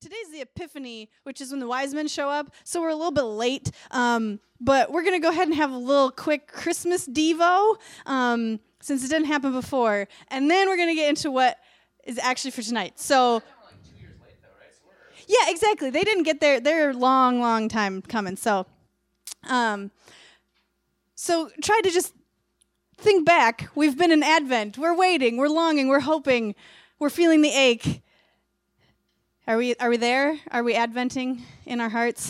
today's the Epiphany, which is when the wise men show up, so we're a little bit late. But we're going to go ahead and have a little quick Christmas Devo, since it didn't happen before. And then we're going to get into what is actually for tonight. So, yeah, exactly. They didn't get there. They're a long, long time coming. So try to just think back. We've been in Advent. We're waiting. We're longing. We're hoping. We're feeling the ache. Are we there? Are we adventing in our hearts?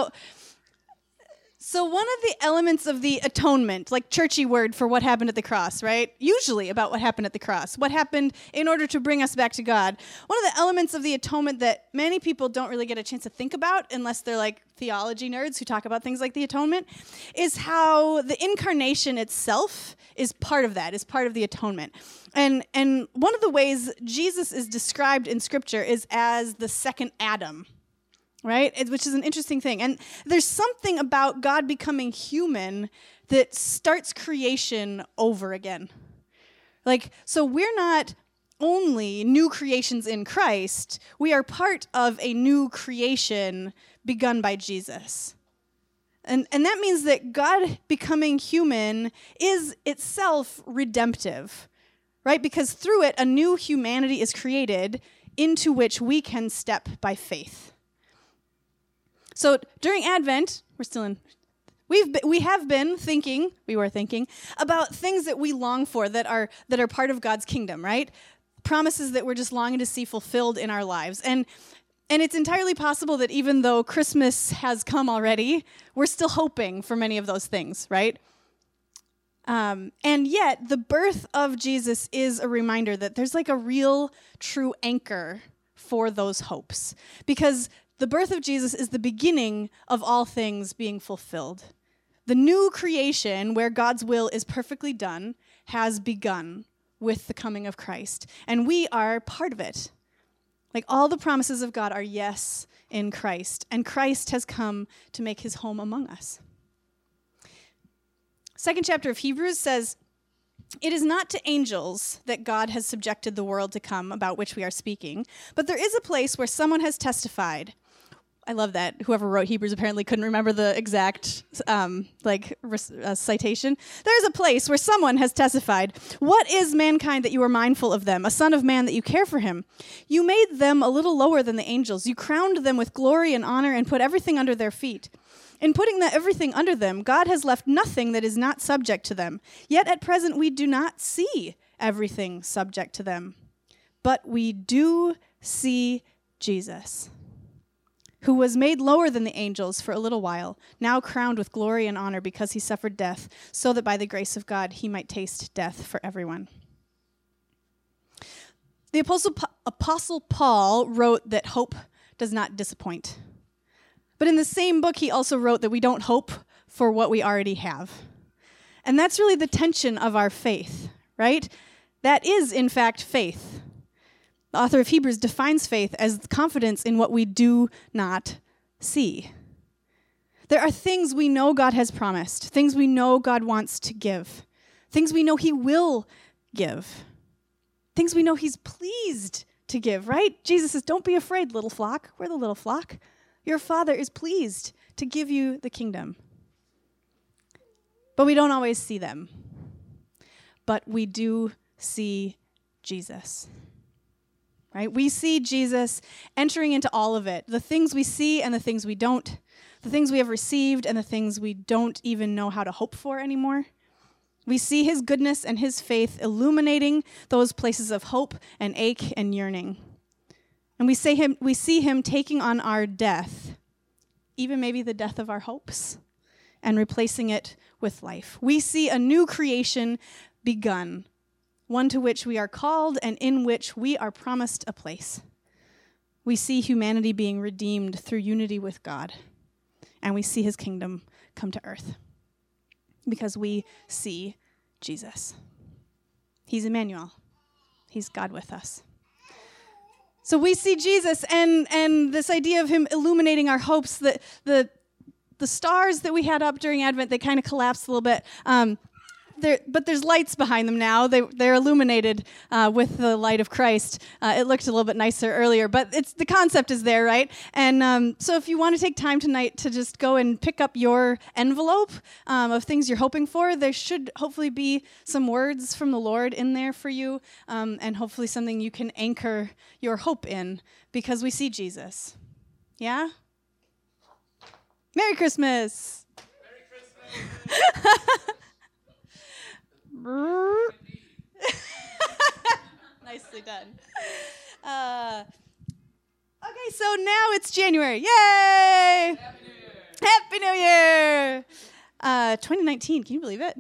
So one of the elements of the atonement, like churchy word for what happened at the cross, right? Usually about what happened at the cross, what happened in order to bring us back to God. One of the elements of the atonement that many people don't really get a chance to think about unless they're like theology nerds who talk about things like the atonement is how the incarnation itself is part of that, is part of the atonement. And one of the ways Jesus is described in Scripture is as the second Adam. Right? Which is an interesting thing. And there's something about God becoming human that starts creation over again. So we're not only new creations in Christ, we are part of a new creation begun by Jesus. And that means that God becoming human is itself redemptive, right? Because through it, a new humanity is created into which we can step by faith. So during Advent, we have been thinking about things that we long for that are part of God's kingdom, right? Promises that we're just longing to see fulfilled in our lives. And it's entirely possible that even though Christmas has come already, we're still hoping for many of those things, right? And yet, the birth of Jesus is a reminder that there's like a real, true anchor for those hopes. Because the birth of Jesus is the beginning of all things being fulfilled. The new creation, where God's will is perfectly done, has begun with the coming of Christ. And we are part of it. Like all the promises of God are yes in Christ. And Christ has come to make his home among us. Second chapter of Hebrews says, "It is not to angels that God has subjected the world to come about which we are speaking, but there is a place where someone has testified." I love that. Whoever wrote Hebrews apparently couldn't remember the exact citation. There is a place where someone has testified. "What is mankind that you are mindful of them, a son of man that you care for him? You made them a little lower than the angels. You crowned them with glory and honor and put everything under their feet. In putting everything under them, God has left nothing that is not subject to them. Yet at present we do not see everything subject to them. But we do see Jesus, who was made lower than the angels for a little while, now crowned with glory and honor because he suffered death, so that by the grace of God he might taste death for everyone." The Apostle Paul wrote that hope does not disappoint. But in the same book, he also wrote that we don't hope for what we already have. And that's really the tension of our faith, right? That is, in fact, faith. The author of Hebrews defines faith as confidence in what we do not see. There are things we know God has promised, things we know God wants to give, things we know he will give, things we know he's pleased to give, right? Jesus says, "Don't be afraid, little flock." We're the little flock. Your Father is pleased to give you the kingdom. But we don't always see them. But we do see Jesus. Right? We see Jesus entering into all of it. The things we see and the things we don't. The things we have received and the things we don't even know how to hope for anymore. We see his goodness and his faith illuminating those places of hope and ache and yearning. And we see him taking on our death, even maybe the death of our hopes, and replacing it with life. We see a new creation begun, one to which we are called and in which we are promised a place. We see humanity being redeemed through unity with God, and we see his kingdom come to earth because we see Jesus. He's Emmanuel. He's God with us. So we see Jesus and this idea of him illuminating our hopes, the stars that we had up during Advent, they kind of collapsed a little bit. but there's lights behind them now. They're illuminated with the light of Christ. It looked a little bit nicer earlier, but the concept is there, right? And so if you want to take time tonight to just go and pick up your envelope of things you're hoping for, there should hopefully be some words from the Lord in there for you, and hopefully something you can anchor your hope in, because we see Jesus. Yeah? Merry Christmas! Nicely done. Okay, so now it's January. Yay! Happy New Year! 2019, can you believe it?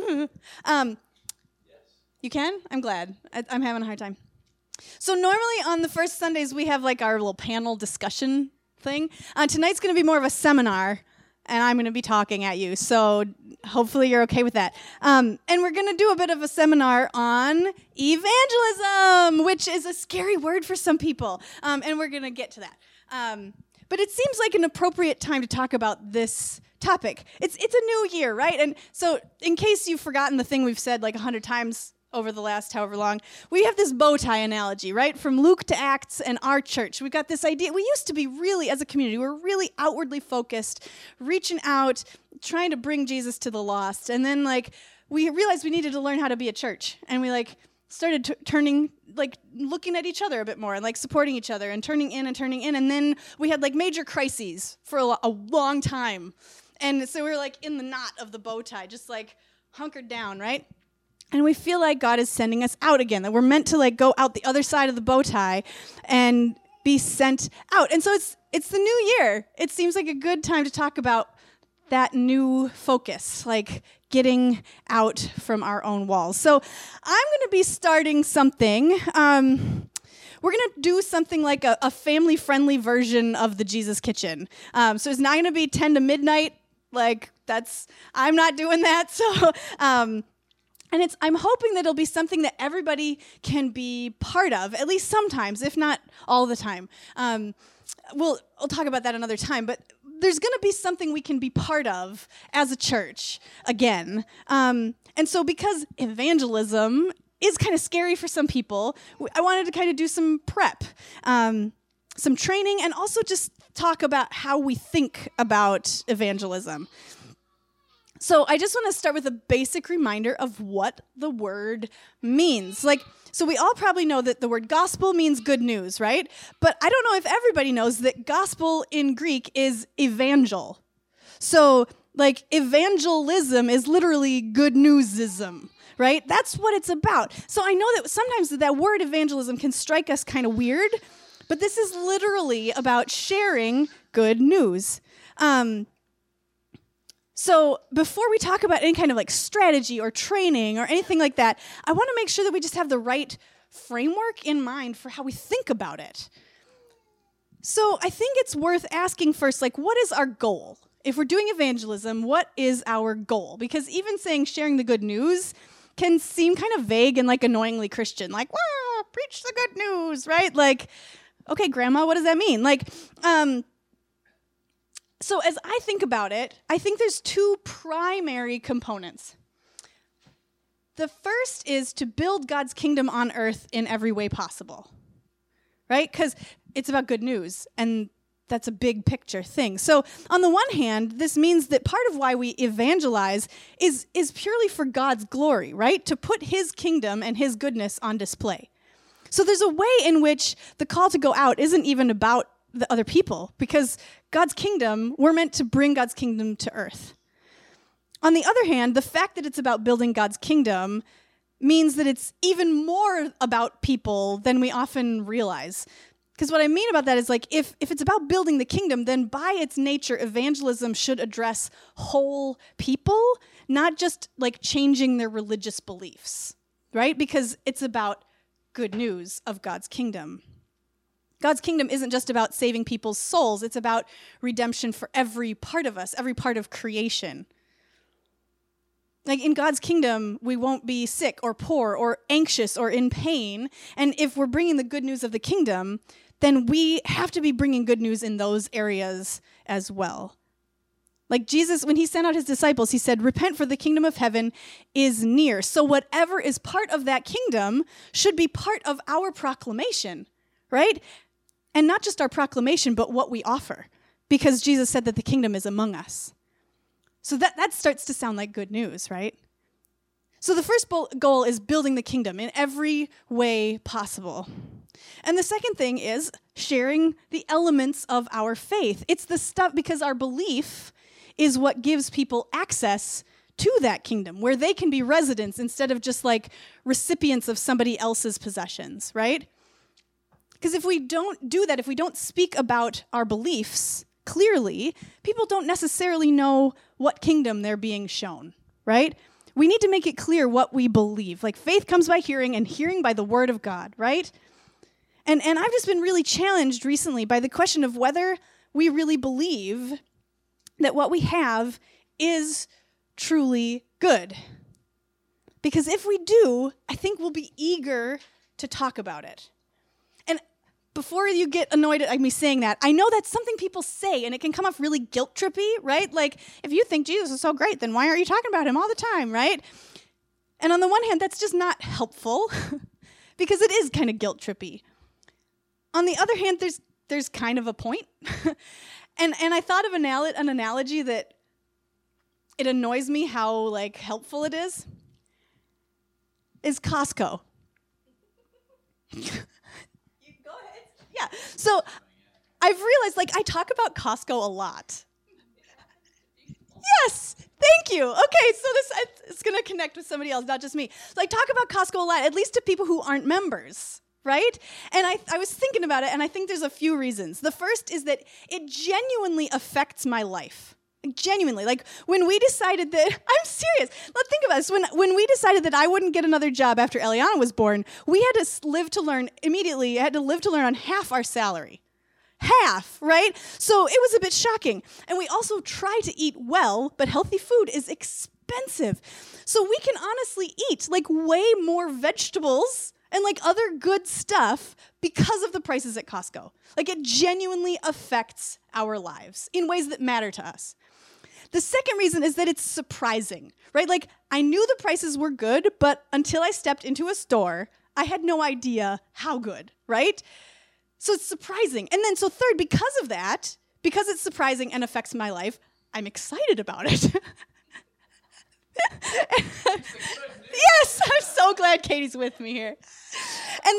You can? I'm glad. I'm having a hard time. So normally on the first Sundays, we have like our little panel discussion thing. Tonight's going to be more of a seminar, and I'm going to be talking at you. So hopefully you're okay with that. And we're going to do a bit of a seminar on evangelism, which is a scary word for some people. And we're going to get to that. But it seems like an appropriate time to talk about this topic. It's a new year, right? And so in case you've forgotten the thing we've said like 100 times over the last however long, we have this bow tie analogy, right? From Luke to Acts and our church. We've got this idea. We used to be really, as a community, we're really outwardly focused, reaching out, trying to bring Jesus to the lost. And then, we realized we needed to learn how to be a church. And we, started turning, looking at each other a bit more and, supporting each other and turning in. And then we had, major crises for a long time. And so we were, in the knot of the bow tie, just, hunkered down, right? And we feel like God is sending us out again, that we're meant to go out the other side of the bow tie and be sent out. And so it's the new year. It seems like a good time to talk about that new focus, getting out from our own walls. So I'm going to be starting something. We're going to do something like a family-friendly version of the Jesus Kitchen. So it's not going to be 10 to midnight. I'm not doing that. So... And I'm hoping that it'll be something that everybody can be part of, at least sometimes, if not all the time. We'll talk about that another time, but there's going to be something we can be part of as a church again. And so because evangelism is kind of scary for some people, I wanted to kind of do some prep, some training, and also just talk about how we think about evangelism. So I just want to start with a basic reminder of what the word means. So we all probably know that the word gospel means good news, right? But I don't know if everybody knows that gospel in Greek is evangel. So, evangelism is literally good newsism, right? That's what it's about. So I know that sometimes that word evangelism can strike us kind of weird, but this is literally about sharing good news. So before we talk about any kind of strategy or training or anything like that, I want to make sure that we just have the right framework in mind for how we think about it. So I think it's worth asking first, what is our goal? If we're doing evangelism, what is our goal? Because even saying sharing the good news can seem kind of vague and annoyingly Christian, preach the good news, right? Okay, grandma, what does that mean? So as I think about it, I think there's two primary components. The first is to build God's kingdom on earth in every way possible, right? Because it's about good news, and that's a big picture thing. So on the one hand, this means that part of why we evangelize is purely for God's glory, right? To put his kingdom and his goodness on display. So there's a way in which the call to go out isn't even about the other people, because God's kingdom, we're meant to bring God's kingdom to earth. On the other hand, the fact that it's about building God's kingdom means that it's even more about people than we often realize. Because what I mean about that is if it's about building the kingdom, then by its nature, evangelism should address whole people, not just changing their religious beliefs, right? Because it's about good news of God's kingdom. God's kingdom isn't just about saving people's souls. It's about redemption for every part of us, every part of creation. In God's kingdom, we won't be sick or poor or anxious or in pain. And if we're bringing the good news of the kingdom, then we have to be bringing good news in those areas as well. Like Jesus, when he sent out his disciples, he said, repent for the kingdom of heaven is near. So whatever is part of that kingdom should be part of our proclamation, right? And not just our proclamation, but what we offer. Because Jesus said that the kingdom is among us. So that starts to sound like good news, right? So the first goal is building the kingdom in every way possible. And the second thing is sharing the elements of our faith. It's the stuff, because our belief is what gives people access to that kingdom, where they can be residents instead of just like recipients of somebody else's possessions, right? Because if we don't do that, if we don't speak about our beliefs clearly, people don't necessarily know what kingdom they're being shown, right? We need to make it clear what we believe. Like faith comes by hearing, and hearing by the word of God, right? And I've just been really challenged recently by the question of whether we really believe that what we have is truly good. Because if we do, I think we'll be eager to talk about it. And before you get annoyed at me saying that, I know that's something people say, and it can come off really guilt-trippy, right? Like, if you think Jesus is so great, then why aren't you talking about him all the time, right? And on the one hand, that's just not helpful, because it is kind of guilt-trippy. On the other hand, there's kind of a point. And I thought of an analogy that it annoys me how like helpful it is Costco. You go ahead. Yeah. So I've realized like I talk about Costco a lot. Yes. Thank you. Okay, so it's going to connect with somebody else, not just me. So I talk about Costco a lot, at least to people who aren't members. Right? And I was thinking about it, and I think there's a few reasons. The first is that it genuinely affects my life. Genuinely. Like, when we decided that, I'm serious. Let's think about this. When we decided that I wouldn't get another job after Eliana was born, we had to live to learn immediately. I had to live to learn on half our salary. Half, right? So it was a bit shocking. And we also try to eat well, but healthy food is expensive. So we can honestly eat, like, way more vegetables and like other good stuff because of the prices at Costco. Like it genuinely affects our lives in ways that matter to us. The second reason is that it's surprising, right? Like I knew the prices were good, but until I stepped into a store, I had no idea how good, right? So it's surprising. And then so third, because of that, because it's surprising and affects my life, I'm excited about it. Yes, I'm so glad Katie's with me here. And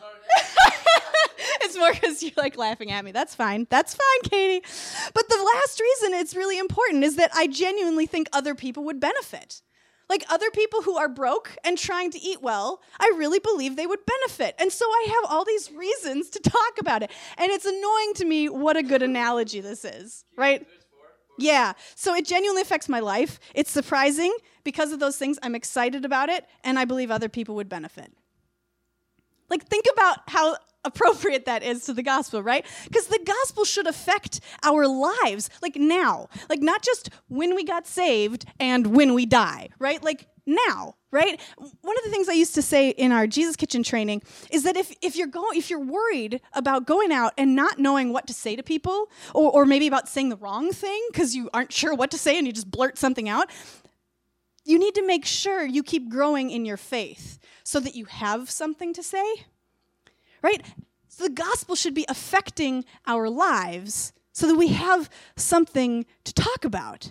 it's more because you're like laughing at me. That's fine. That's fine, Katie. But the last reason it's really important is that I genuinely think other people would benefit. Like other people who are broke and trying to eat well, I really believe they would benefit. And so I have all these reasons to talk about it. And it's annoying to me what a good analogy this is, right? Yeah, so it genuinely affects my life. It's surprising. Because of those things, I'm excited about it, and I believe other people would benefit. Like, think about how appropriate that is to the gospel, right? Because the gospel should affect our lives, like now. Like, not just when we got saved and when we die, right? Like, now, right? One of the things I used to say in our Jesus Kitchen training is that if you're worried about going out and not knowing what to say to people, or maybe about saying the wrong thing because you aren't sure what to say and you just blurt something out, you need to make sure you keep growing in your faith so that you have something to say, right? So the gospel should be affecting our lives so that we have something to talk about.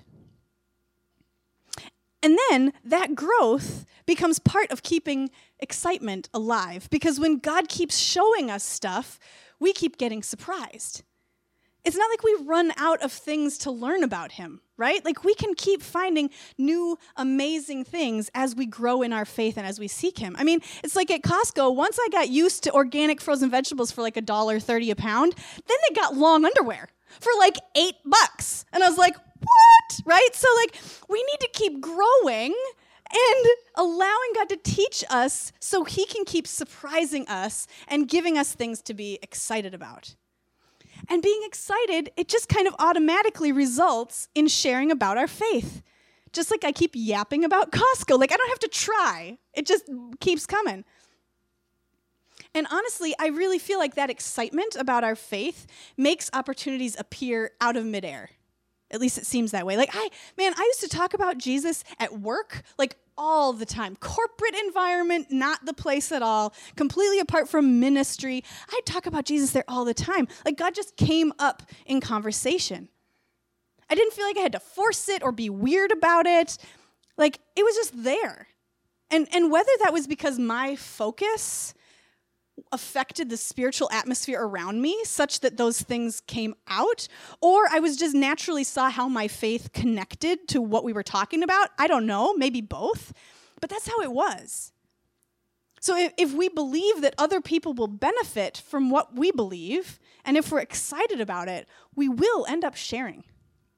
And then that growth becomes part of keeping excitement alive, because when God keeps showing us stuff, we keep getting surprised. It's not like we run out of things to learn about him, right? Like we can keep finding new, amazing things as we grow in our faith and as we seek him. I mean, it's like at Costco, once I got used to organic frozen vegetables for like $1.30 a pound, then they got long underwear for like $8. And I was like, what? Right? So like we need to keep growing and allowing God to teach us so he can keep surprising us and giving us things to be excited about. And being excited, it just kind of automatically results in sharing about our faith. Just like I keep yapping about Costco. Like I don't have to try. It just keeps coming. And honestly, I really feel like that excitement about our faith makes opportunities appear out of midair. At least it seems that way. Like, I used to talk about Jesus at work, like, all the time. Corporate environment, not the place at all. Completely apart from ministry. I'd talk about Jesus there all the time. Like, God just came up in conversation. I didn't feel like I had to force it or be weird about it. Like, it was just there. And whether that was because my focus affected the spiritual atmosphere around me such that those things came out, or I was just naturally saw how my faith connected to what we were talking about. I don't know, maybe both, but that's how it was. So if we believe that other people will benefit from what we believe, and if we're excited about it, we will end up sharing.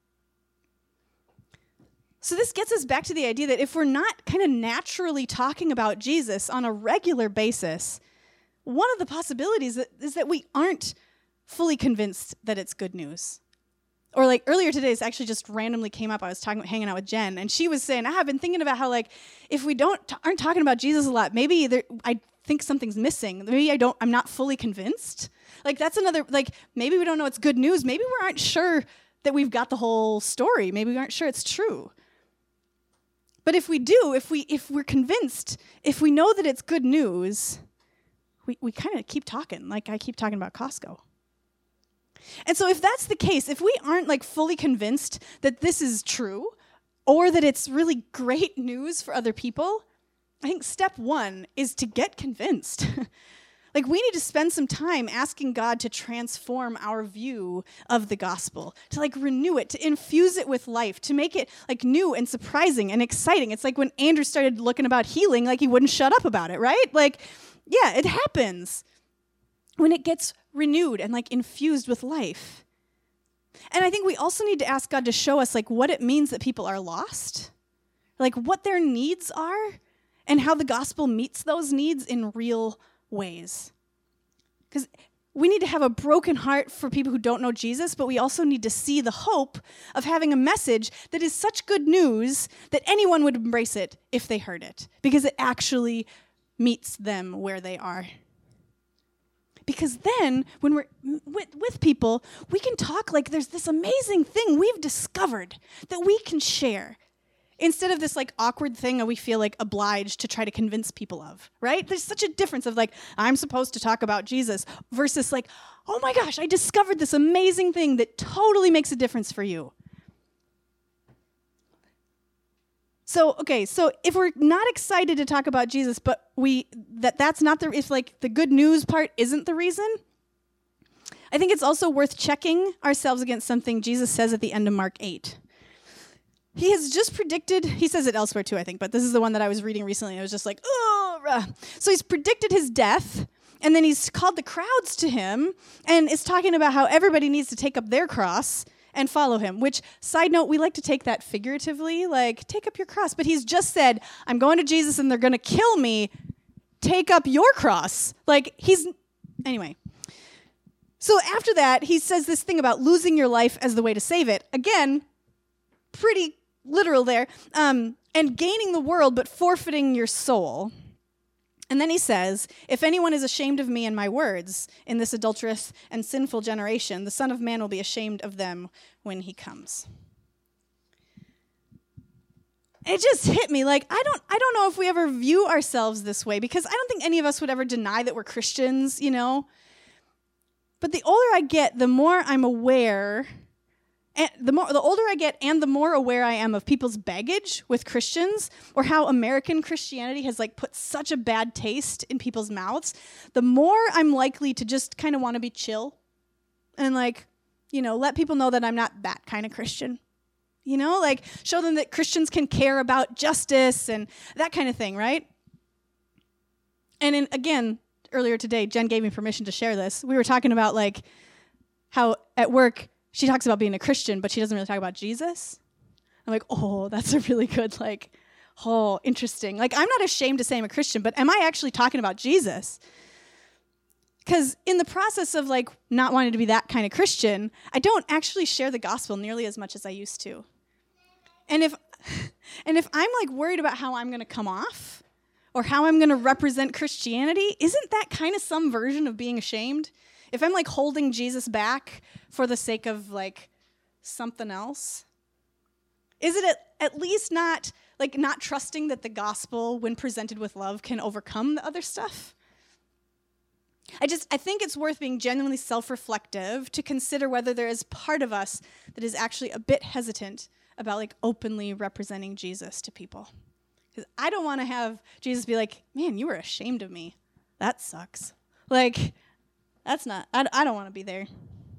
So this gets us back to the idea that if we're not kind of naturally talking about Jesus on a regular basis, one of the possibilities is that we aren't fully convinced that it's good news. Or like earlier today, this actually just randomly came up. I was hanging out with Jen, and she was saying, I've been thinking about how, like, if we aren't talking about Jesus a lot, maybe I think something's missing. Maybe I'm not fully convinced. Like, that's another, like, maybe we don't know it's good news. Maybe we aren't sure that we've got the whole story. Maybe we aren't sure it's true. But if we do, if we're convinced, if we know that it's good news, we kind of keep talking, like I keep talking about Costco. And so if that's the case, if we aren't like fully convinced that this is true or that it's really great news for other people, I think step one is to get convinced. Like, we need to spend some time asking God to transform our view of the gospel, to like renew it, to infuse it with life, to make it like new and surprising and exciting. It's like when Andrew started looking about healing, like he wouldn't shut up about it, right? Like, yeah, it happens when it gets renewed and like infused with life. And I think we also need to ask God to show us like what it means that people are lost, like what their needs are, and how the gospel meets those needs in real ways. Because we need to have a broken heart for people who don't know Jesus, but we also need to see the hope of having a message that is such good news that anyone would embrace it if they heard it, because it actually meets them where they are. Because then, when we're with people, we can talk like there's this amazing thing we've discovered that we can share, instead of this like awkward thing that we feel like obliged to try to convince people of, right? There's such a difference of like, I'm supposed to talk about Jesus versus like, oh my gosh, I discovered this amazing thing that totally makes a difference for you. So if we're not excited to talk about Jesus, but that's not if like the good news part isn't the reason, I think it's also worth checking ourselves against something Jesus says at the end of Mark 8. He has just predicted, he says it elsewhere too, I think, but this is the one that I was reading recently, and I was just like, oh. So he's predicted his death, and then he's called the crowds to him, and is talking about how everybody needs to take up their cross and follow him, which, side note, we like to take that figuratively, like, take up your cross. But he's just said, I'm going to Jesus and they're going to kill me. Take up your cross. Anyway. So after that, he says this thing about losing your life as the way to save it. Again, pretty literal there. And gaining the world, but forfeiting your soul. And then he says, if anyone is ashamed of me and my words in this adulterous and sinful generation, the Son of Man will be ashamed of them when he comes. It just hit me. Like, I don't know if we ever view ourselves this way, because I don't think any of us would ever deny that we're Christians, you know. But the older I get, the more I'm aware, and the older I get and the more aware I am of people's baggage with Christians, or how American Christianity has like put such a bad taste in people's mouths, the more I'm likely to just kind of want to be chill and like, you know, let people know that I'm not that kind of Christian. You know, like show them that Christians can care about justice and that kind of thing, right? And again, earlier today, Jen gave me permission to share this. We were talking about like how at work, she talks about being a Christian, but she doesn't really talk about Jesus. I'm like, oh, that's a really good, like, oh, interesting. Like, I'm not ashamed to say I'm a Christian, but am I actually talking about Jesus? Because in the process of, like, not wanting to be that kind of Christian, I don't actually share the gospel nearly as much as I used to. And if I'm, like, worried about how I'm going to come off or how I'm going to represent Christianity, isn't that kind of some version of being ashamed? If I'm like holding Jesus back for the sake of like something else? Is it at least not trusting that the gospel, when presented with love, can overcome the other stuff? I think it's worth being genuinely self-reflective to consider whether there is part of us that is actually a bit hesitant about openly representing Jesus to people. Because I don't want to have Jesus be like, man, you were ashamed of me. That sucks. That's not, I don't want to be there.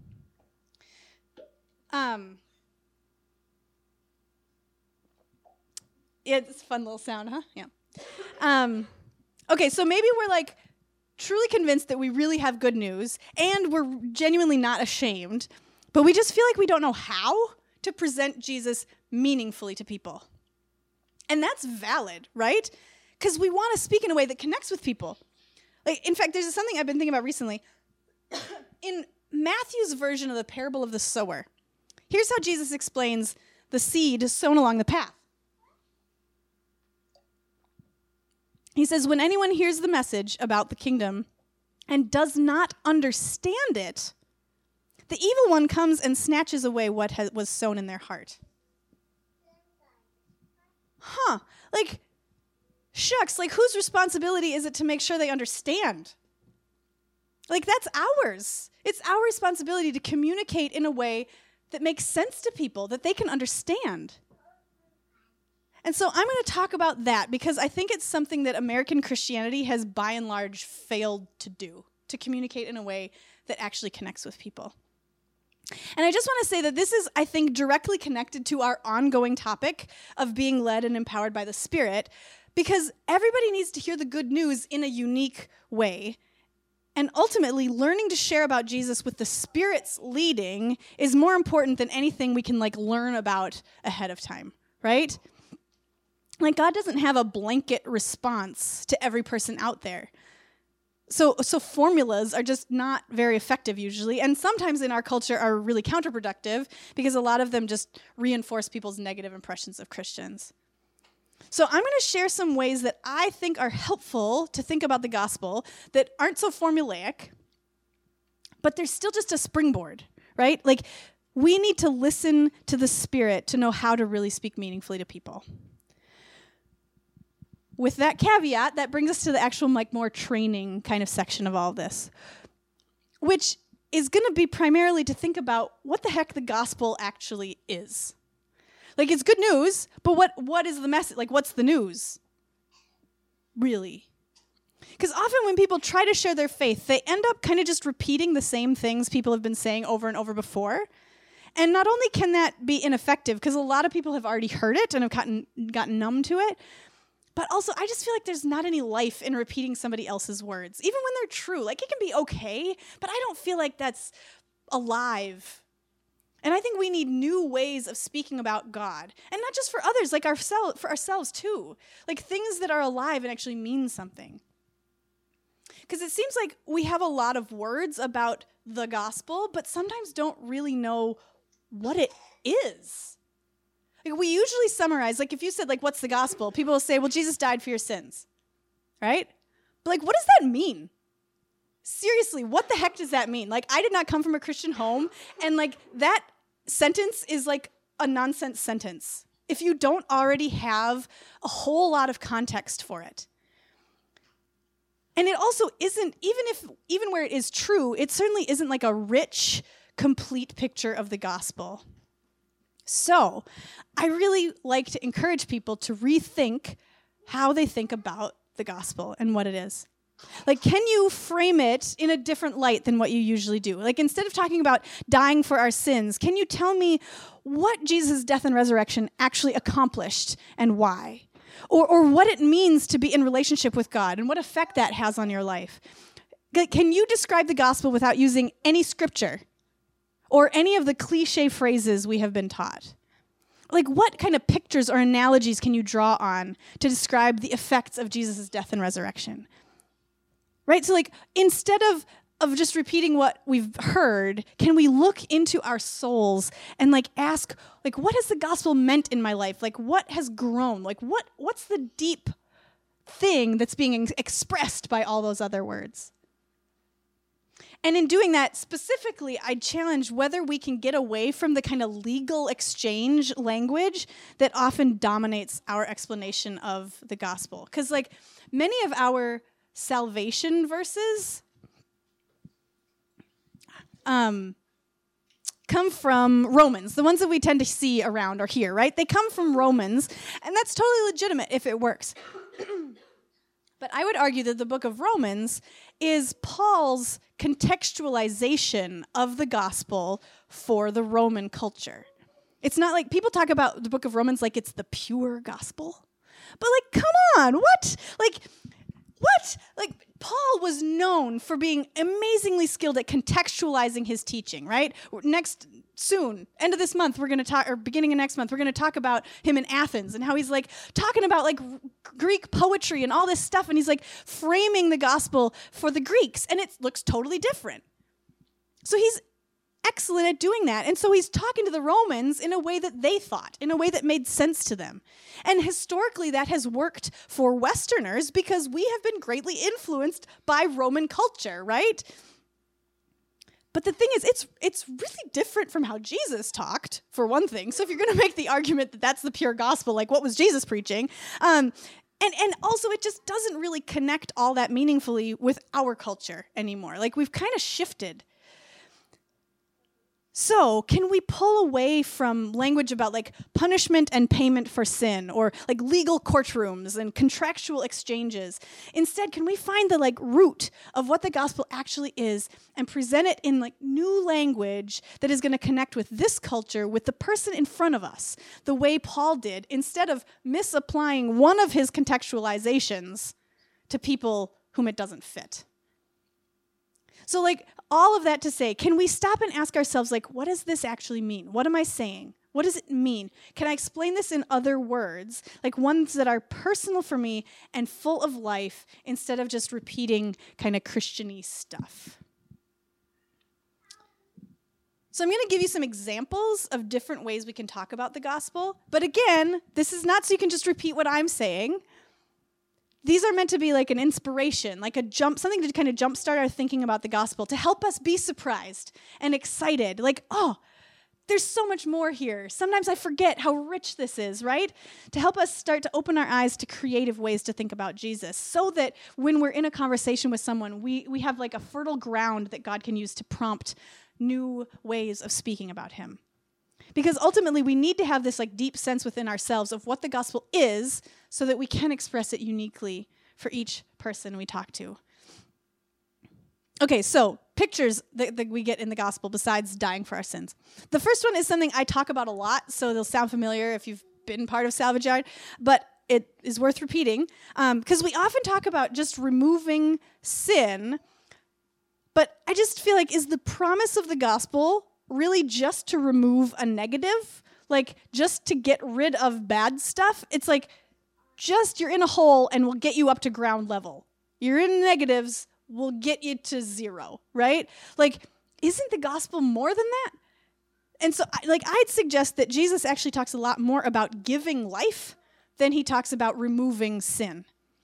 Yeah, it's a fun little sound, huh? Yeah. Okay, so maybe we're truly convinced that we really have good news, and we're genuinely not ashamed, but we just feel like we don't know how to present Jesus meaningfully to people. And that's valid, right? Because we want to speak in a way that connects with people. In fact, there's something I've been thinking about recently. In Matthew's version of the parable of the sower, here's how Jesus explains the seed sown along the path. He says, when anyone hears the message about the kingdom and does not understand it, the evil one comes and snatches away what was sown in their heart. Shucks, whose responsibility is it to make sure they understand? That's ours. It's our responsibility to communicate in a way that makes sense to people, that they can understand. And so I'm going to talk about that because I think it's something that American Christianity has by and large failed to do, to communicate in a way that actually connects with people. And I just want to say that this is, I think, directly connected to our ongoing topic of being led and empowered by the Spirit, because everybody needs to hear the good news in a unique way. And ultimately, learning to share about Jesus with the Spirit's leading is more important than anything we can learn about ahead of time, right? God doesn't have a blanket response to every person out there. So formulas are just not very effective usually, and sometimes in our culture are really counterproductive because a lot of them just reinforce people's negative impressions of Christians. So I'm going to share some ways that I think are helpful to think about the gospel that aren't so formulaic, but they're still just a springboard, right? We need to listen to the Spirit to know how to really speak meaningfully to people. With that caveat, that brings us to the actual more training kind of section of all this, which is going to be primarily to think about what the heck the gospel actually is. It's good news, but what is the message? What's the news? Really? Because often when people try to share their faith, they end up kind of just repeating the same things people have been saying over and over before. And not only can that be ineffective, because a lot of people have already heard it and have gotten numb to it, but also, I just feel like there's not any life in repeating somebody else's words, even when they're true. It can be okay, but I don't feel like that's alive. And I think we need new ways of speaking about God. And not just for others, for ourselves too. Things that are alive and actually mean something. Because it seems like we have a lot of words about the gospel, but sometimes don't really know what it is. We usually summarize, if you said, what's the gospel? People will say, well, Jesus died for your sins, right? But, what does that mean? Seriously, what the heck does that mean? I did not come from a Christian home, and, that sentence is, a nonsense sentence if you don't already have a whole lot of context for it. And it also isn't, even where it is true, it certainly isn't, a rich, complete picture of the gospel. So, I really like to encourage people to rethink how they think about the gospel and what it is. Can you frame it in a different light than what you usually do? Instead of talking about dying for our sins, can you tell me what Jesus' death and resurrection actually accomplished and why? Or what it means to be in relationship with God and what effect that has on your life? Can you describe the gospel without using any scripture? Or any of the cliche phrases we have been taught? What kind of pictures or analogies can you draw on to describe the effects of Jesus' death and resurrection? Right? So, instead of just repeating what we've heard, can we look into our souls and, ask, what has the gospel meant in my life? What has grown? What's the deep thing that's being expressed by all those other words? And in doing that, specifically, I challenge whether we can get away from the kind of legal exchange language that often dominates our explanation of the gospel. Because, like, many of our salvation verses come from Romans. The ones that we tend to see around or here, right? They come from Romans, and that's totally legitimate if it works. But I would argue that the book of Romans is Paul's contextualization of the gospel for the Roman culture. It's not like people talk about the book of Romans like it's the pure gospel. But, like, come on, what? Like, Paul was known for being amazingly skilled at contextualizing his teaching, right? Soon, end of this month, we're going to talk, or beginning of next month, we're going to talk about him in Athens and how he's, like, talking about, like, Greek poetry and all this stuff, and he's, like, framing the gospel for the Greeks, and it looks totally different. So he's excellent at doing that, and so he's talking to the Romans in a way that they thought, in a way that made sense to them. And historically, that has worked for Westerners because we have been greatly influenced by Roman culture, right? But the thing is, it's really different from how Jesus talked, for one thing. So if you're going to make the argument that that's the pure gospel, like what was Jesus preaching? And also it just doesn't really connect all that meaningfully with our culture anymore. Like we've kind of shifted. So can we pull away from language about like punishment and payment for sin or like legal courtrooms and contractual exchanges? Instead, can we find the like root of what the gospel actually is and present it in like new language that is going to connect with this culture, with the person in front of us, the way Paul did, instead of misapplying one of his contextualizations to people whom it doesn't fit? So like all of that to say, can we stop and ask ourselves, like, what does this actually mean? What am I saying? What does it mean? Can I explain this in other words, like ones that are personal for me and full of life, instead of just repeating kind of Christian-y stuff? So I'm going to give you some examples of different ways we can talk about the gospel. But again, this is not so you can just repeat what I'm saying. These are meant to be like an inspiration, like something to kind of jumpstart our thinking about the gospel, to help us be surprised and excited. Like, oh, there's so much more here. Sometimes I forget how rich this is, right? To help us start to open our eyes to creative ways to think about Jesus, so that when we're in a conversation with someone, we have like a fertile ground that God can use to prompt new ways of speaking about him. Because ultimately, we need to have this like deep sense within ourselves of what the gospel is so that we can express it uniquely for each person we talk to. Okay, so pictures that we get in the gospel besides dying for our sins. The first one is something I talk about a lot, so they'll sound familiar if you've been part of Salvage Yard, but it is worth repeating because we often talk about just removing sin, but I just feel like, is the promise of the gospel really just to remove a negative? Like, just to get rid of bad stuff? It's like, just you're in a hole and we'll get you up to ground level. You're in negatives, we'll get you to zero, right? Like, isn't the gospel more than that? And so, I'd suggest that Jesus actually talks a lot more about giving life than he talks about removing sin.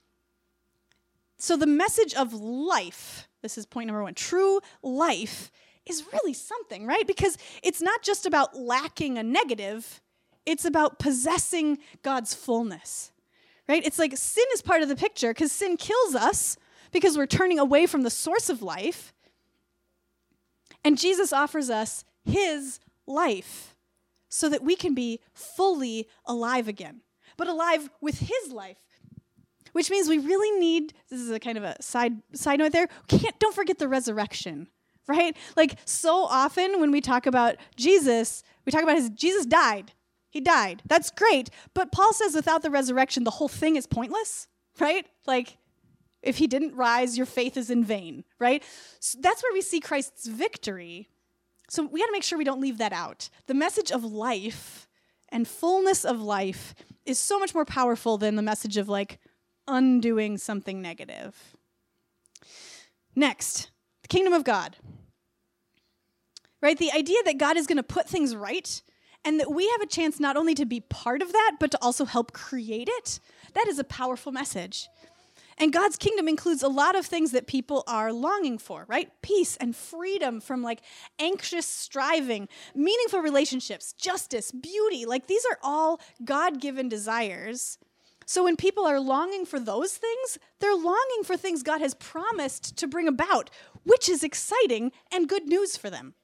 So the message of life, this is point number one, true life, is really something, right? Because it's not just about lacking a negative, it's about possessing God's fullness, right? It's like sin is part of the picture because sin kills us because we're turning away from the source of life. And Jesus offers us his life so that we can be fully alive again, but alive with his life, which means we really need, this is a kind of a side note there, don't forget the resurrection. Right? Like, so often when we talk about Jesus, we talk about Jesus died. He died. That's great. But Paul says without the resurrection, the whole thing is pointless, right? Like, if he didn't rise, your faith is in vain, right? So that's where we see Christ's victory. So we got to make sure we don't leave that out. The message of life and fullness of life is so much more powerful than the message of, like, undoing something negative. Next, the kingdom of God. Right? The idea that God is going to put things right and that we have a chance not only to be part of that, but to also help create it, that is a powerful message. And God's kingdom includes a lot of things that people are longing for, right? Peace and freedom from like anxious striving, meaningful relationships, justice, beauty. Like these are all God-given desires. So when people are longing for those things, they're longing for things God has promised to bring about, which is exciting and good news for them.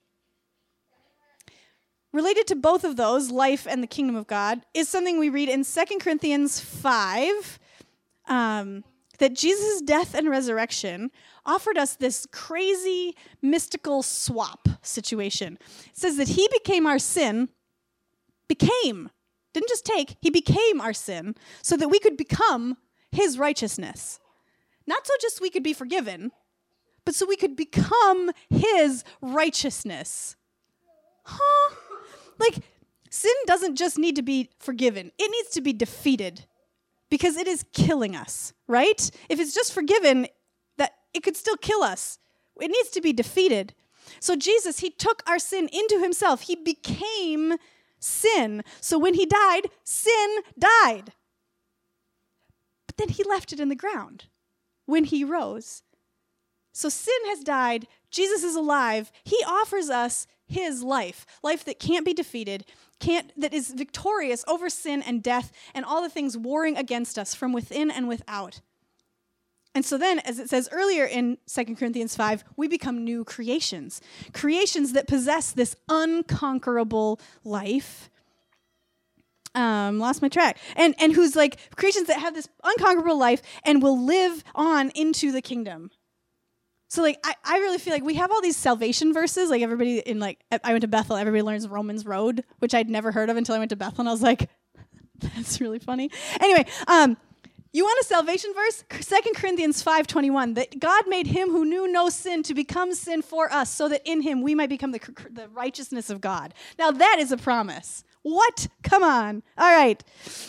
Related to both of those, life and the kingdom of God, is something we read in 2 Corinthians 5, that Jesus' death and resurrection offered us this crazy mystical swap situation. It says that he became our sin, didn't just take, he became our sin so that we could become his righteousness. Not so just we could be forgiven, but so we could become his righteousness. Huh? Like, sin doesn't just need to be forgiven. It needs to be defeated because it is killing us, right? If it's just forgiven, that it could still kill us. It needs to be defeated. So Jesus, he took our sin into himself. He became sin. So when he died, sin died. But then he left it in the ground when he rose. So sin has died. Jesus is alive. He offers us his life that can't be defeated, that is victorious over sin and death and all the things warring against us from within and without. And so then, as it says earlier in 2 Corinthians 5, we become new creations that possess this unconquerable life. Lost my track. And who's like creations that have this unconquerable life and will live on into the kingdom. So, like, I really feel like we have all these salvation verses. Like, everybody in, like, I went to Bethel, everybody learns Romans Road, which I'd never heard of until I went to Bethel, and I was like, that's really funny. Anyway, you want a salvation verse? 2 Corinthians 5:21, that God made him who knew no sin to become sin for us, so that in him we might become the righteousness of God. Now, that is a promise. What? Come on. All right.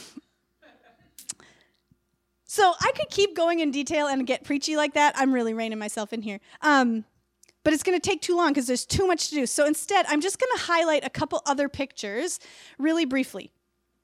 So I could keep going in detail and get preachy like that. I'm really reining myself in here. But it's going to take too long because there's too much to do. So instead, I'm just going to highlight a couple other pictures really briefly.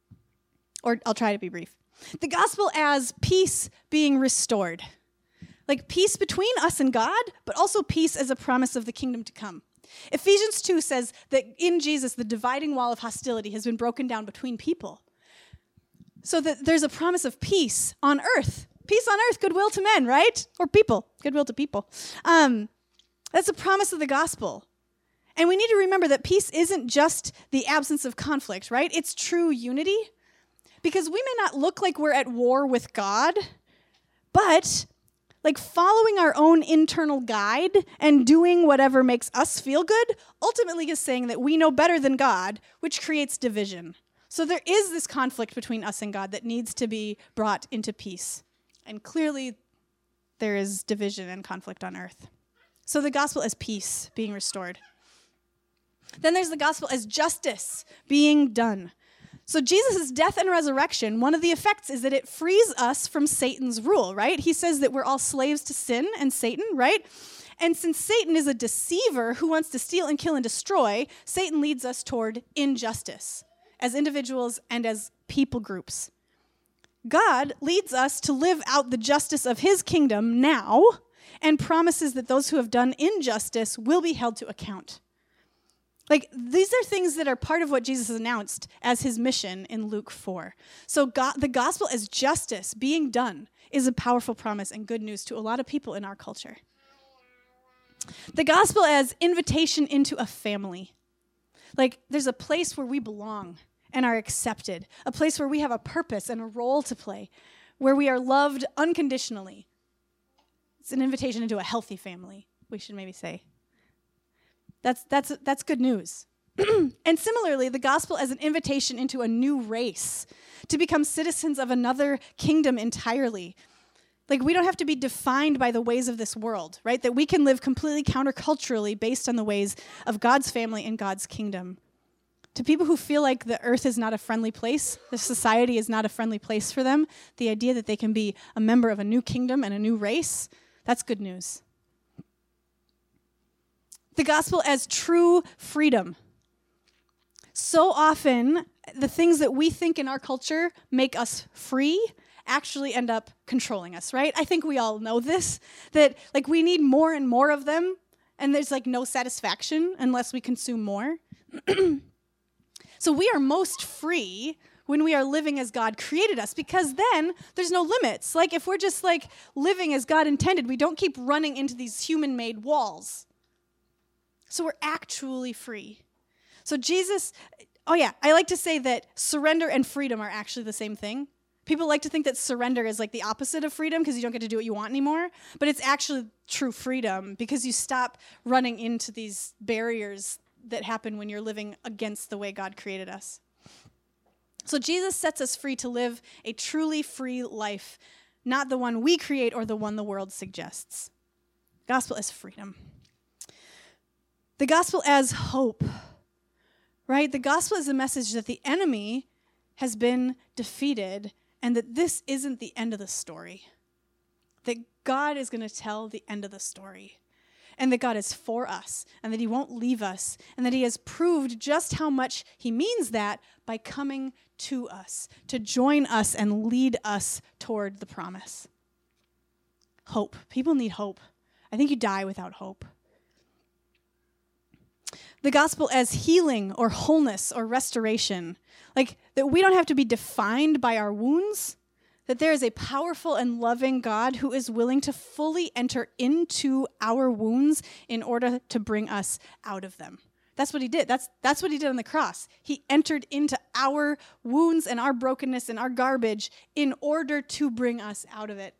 Or I'll try to be brief. The gospel as peace being restored. Like peace between us and God, but also peace as a promise of the kingdom to come. Ephesians 2 says that in Jesus, the dividing wall of hostility has been broken down between people. So that there's a promise of peace on earth. Peace on earth, goodwill to men, right? Or people, goodwill to people. That's a promise of the gospel. And we need to remember that peace isn't just the absence of conflict, right? It's true unity. Because we may not look like we're at war with God, but like following our own internal guide and doing whatever makes us feel good ultimately is saying that we know better than God, which creates division. So there is this conflict between us and God that needs to be brought into peace. And clearly there is division and conflict on earth. So the gospel as peace being restored. Then there's the gospel as justice being done. So Jesus' death and resurrection, one of the effects is that it frees us from Satan's rule, right? He says that we're all slaves to sin and Satan, right? And since Satan is a deceiver who wants to steal and kill and destroy, Satan leads us toward injustice as individuals and as people groups. God leads us to live out the justice of his kingdom now and promises that those who have done injustice will be held to account. Like, these are things that are part of what Jesus announced as his mission in Luke 4. So the gospel as justice being done is a powerful promise and good news to a lot of people in our culture. The gospel as invitation into a family. Like, there's a place where we belong and are accepted, a place where we have a purpose and a role to play, where we are loved unconditionally. It's an invitation into a healthy family, we should maybe say. That's good news. And similarly, the gospel as an invitation into a new race, to become citizens of another kingdom entirely. Like, we don't have to be defined by the ways of this world, right? That we can live completely counterculturally based on the ways of God's family and God's kingdom. To people who feel like the earth is not a friendly place, the society is not a friendly place for them, the idea that they can be a member of a new kingdom and a new race, that's good news. The gospel as true freedom. So often, the things that we think in our culture make us free actually end up controlling us, right? I think we all know this, that like we need more and more of them, and there's like no satisfaction unless we consume more. So we are most free when we are living as God created us, because then there's no limits. Like if we're just like living as God intended, we don't keep running into these human-made walls. So we're actually free. So Jesus, I like to say that surrender and freedom are actually the same thing. People like to think that surrender is like the opposite of freedom because you don't get to do what you want anymore, but it's actually true freedom because you stop running into these barriers that happen when you're living against the way God created us. So Jesus sets us free to live a truly free life, not the one we create or the one the world suggests. Gospel as freedom. The gospel as hope, right? The gospel is a message that the enemy has been defeated and that this isn't the end of the story. That God is going to tell the end of the story. And that God is for us, and that he won't leave us, and that he has proved just how much he means that by coming to us, to join us and lead us toward the promise. Hope. People need hope. I think you die without hope. The gospel as healing or wholeness or restoration. Like that we don't have to be defined by our wounds, that there is a powerful and loving God who is willing to fully enter into our wounds in order to bring us out of them. That's what he did. That's what he did on the cross. He entered into our wounds and our brokenness and our garbage in order to bring us out of it.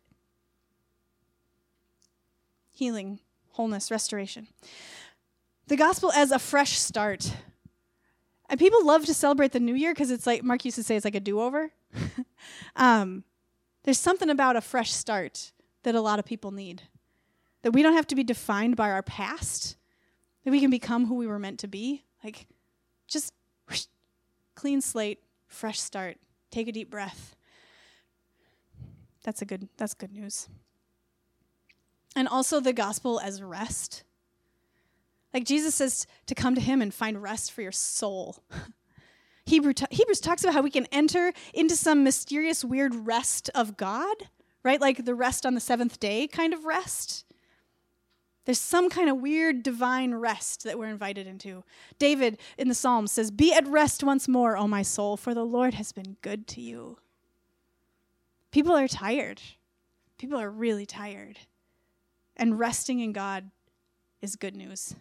Healing, wholeness, restoration. The gospel as a fresh start. And people love to celebrate the new year because it's like, Mark used to say, it's like a do-over. There's something about a fresh start that a lot of people need. That we don't have to be defined by our past. That we can become who we were meant to be. Like, just whoosh, clean slate, fresh start. Take a deep breath. That's good news. And also the gospel as rest. Like Jesus says to come to him and find rest for your soul. Hebrews talks about how we can enter into some mysterious, weird rest of God, right? Like the rest on the seventh day kind of rest. There's some kind of weird divine rest that we're invited into. David in the Psalms says, "Be at rest once more, O my soul, for the Lord has been good to you." People are tired. People are really tired. And resting in God is good news.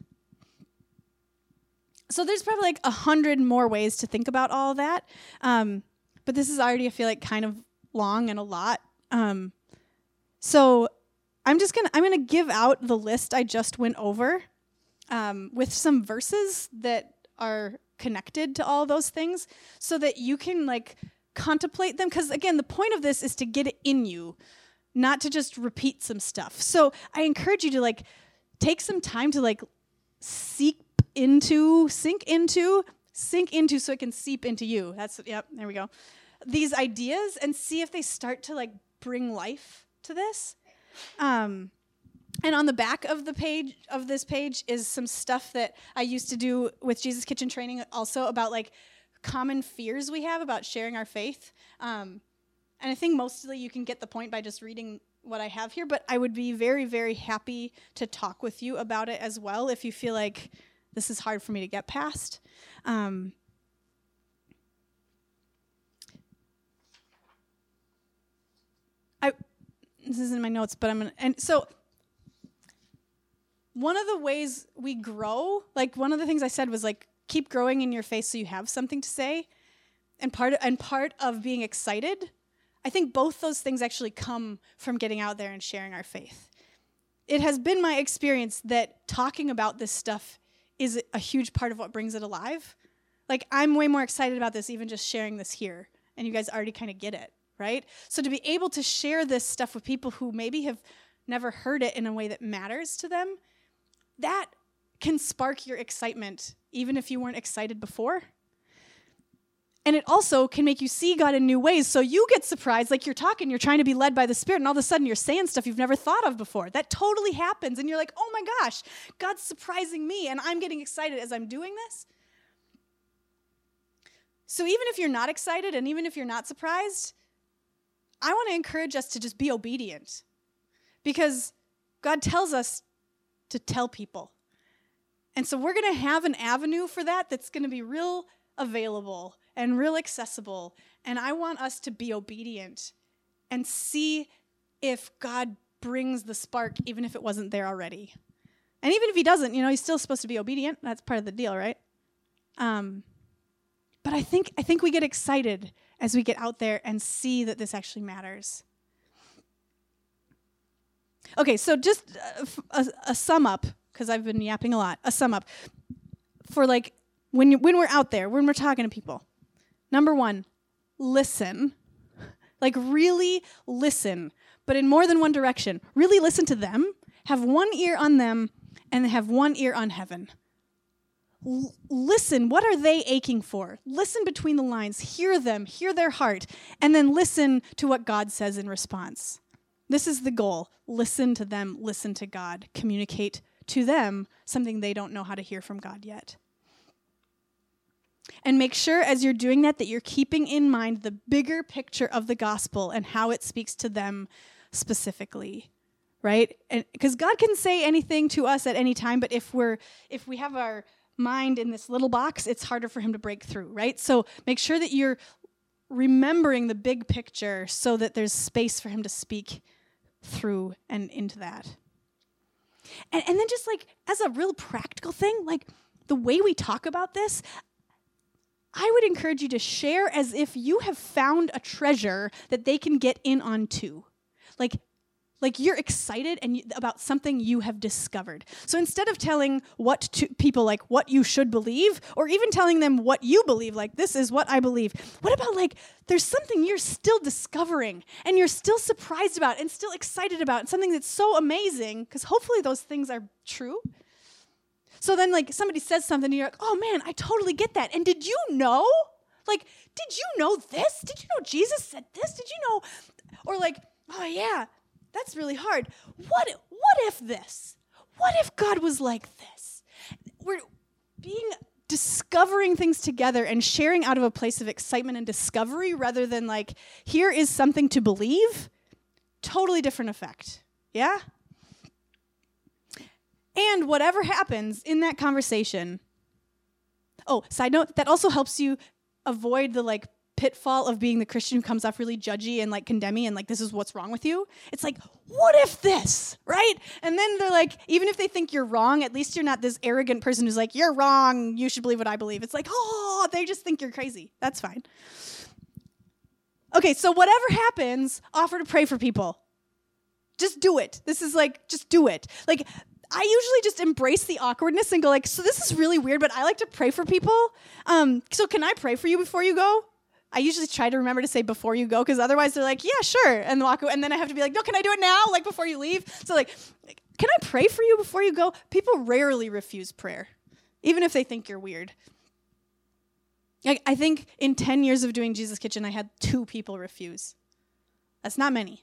So there's probably like 100 more ways to think about all of that. But this is already, I feel like, kind of long and a lot. So I'm going to give out the list I just went over with some verses that are connected to all those things so that you can like contemplate them. Because again, the point of this is to get it in you, not to just repeat some stuff. So I encourage you to like take some time to like sink into so it can seep into you. There we go. These ideas and see if they start to like bring life to this. And on the back of this page is some stuff that I used to do with Jesus Kitchen training also about like common fears we have about sharing our faith. And I think mostly you can get the point by just reading what I have here, but I would be very, very happy to talk with you about it as well if you feel like this is hard for me to get past. This isn't in my notes, but so one of the ways we grow, like one of the things I said was like, keep growing in your faith so you have something to say. And part of being excited, I think both those things actually come from getting out there and sharing our faith. It has been my experience that talking about this stuff is a huge part of what brings it alive. Like, I'm way more excited about this even just sharing this here, and you guys already kind of get it, right? So to be able to share this stuff with people who maybe have never heard it in a way that matters to them, that can spark your excitement, even if you weren't excited before. And it also can make you see God in new ways. So you get surprised, like you're trying to be led by the Spirit, and all of a sudden you're saying stuff you've never thought of before. That totally happens. And you're like, oh my gosh, God's surprising me, and I'm getting excited as I'm doing this. So even if you're not excited, and even if you're not surprised, I want to encourage us to just be obedient, because God tells us to tell people. And so we're going to have an avenue for that that's going to be real available and real accessible. And I want us to be obedient and see if God brings the spark, even if it wasn't there already. And even if he doesn't, he's still supposed to be obedient. That's part of the deal, right? But I think we get excited as we get out there and see that this actually matters. Okay, so just a sum up, because I've been yapping a lot. A sum up for like when we're out there, when we're talking to people. Number 1, listen. Like really listen, but in more than one direction. Really listen to them. Have one ear on them and have one ear on heaven. Listen, what are they aching for? Listen between the lines, hear them, hear their heart, and then listen to what God says in response. This is the goal. Listen to them, listen to God, communicate to them something they don't know how to hear from God yet. And make sure as you're doing that you're keeping in mind the bigger picture of the gospel and how it speaks to them specifically, right? And because God can say anything to us at any time, but if we have our mind in this little box, it's harder for him to break through, right? So make sure that you're remembering the big picture so that there's space for him to speak through and into that. And then just like as a real practical thing, like the way we talk about this, I would encourage you to share as if you have found a treasure that they can get in on too. Like you're excited about something you have discovered. So instead of telling people like what you should believe, or even telling them what you believe, like this is what I believe, what about like there's something you're still discovering and you're still surprised about and still excited about, and something that's so amazing, because hopefully those things are true. So then like somebody says something and you're like, oh man, I totally get that. And did you know? Like, did you know this? Did you know Jesus said this? Did you know? Or like, oh yeah, that's really hard. What if this? What if God was like this? We're discovering things together and sharing out of a place of excitement and discovery rather than like, here is something to believe. Totally different effect. Yeah? And whatever happens in that conversation. Oh, side note, that also helps you avoid the like pitfall of being the Christian who comes off really judgy and like condemning and like, this is what's wrong with you. It's like, what if this, right? And then they're like, even if they think you're wrong, at least you're not this arrogant person who's like, you're wrong, you should believe what I believe. It's like, oh, they just think you're crazy. That's fine. Okay, so whatever happens, offer to pray for people. Just do it. This is like, just do it. Like, I usually just embrace the awkwardness and go like, so this is really weird, but I like to pray for people. So can I pray for you before you go? I usually try to remember to say before you go, because otherwise they're like, yeah, sure, and walk away. And then I have to be like, no, can I do it now, like before you leave? So like, can I pray for you before you go? People rarely refuse prayer, even if they think you're weird. I think in 10 years of doing Jesus Kitchen, I had 2 people refuse. That's not many.